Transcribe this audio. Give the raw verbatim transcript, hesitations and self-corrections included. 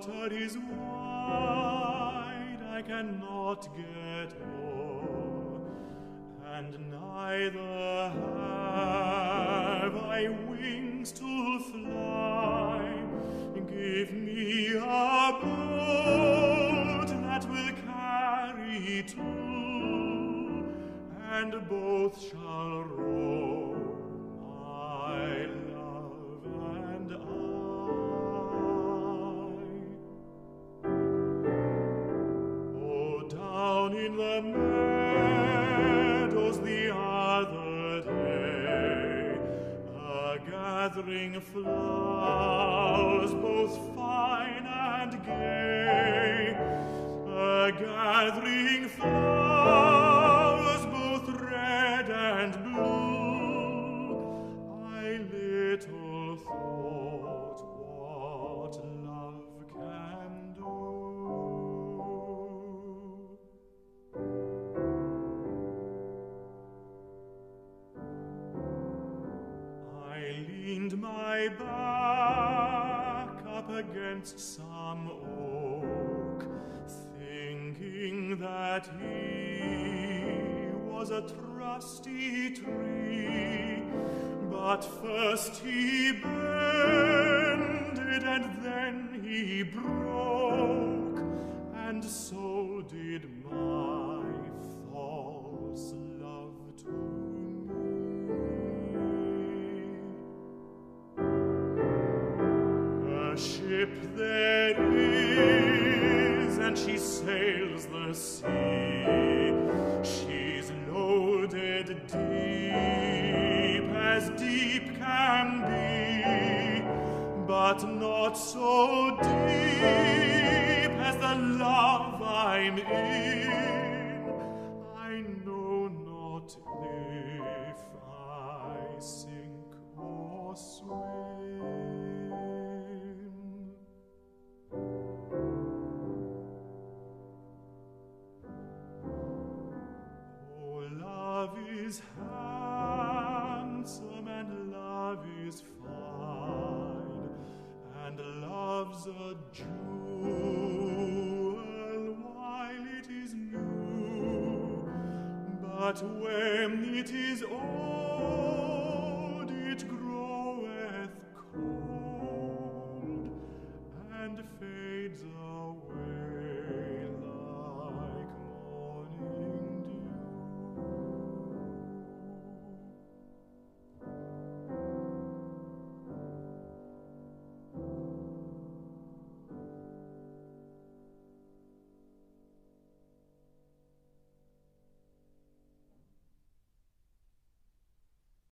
water is wide, I cannot get o'er, and neither have I wings to fly. Give me a boat that will carry two, and both shall row, my love and I. Oh, down in the meadows the other day, a gathering flowers both fine and gay, a gathering flowers both red and blue. I little thought what love can do. I leaned my back up against some oak, thinking that he was a trusty tree. But first he bended and then he broke, and so did my false love to me. A ship there is, and she sails the sea. She's loaded deep as deep can be, but not so deep as the love I'm in. I know not if I sink or swim. Oh, love is handsome and love is fine, and love's a jewel while it is new. But when it is old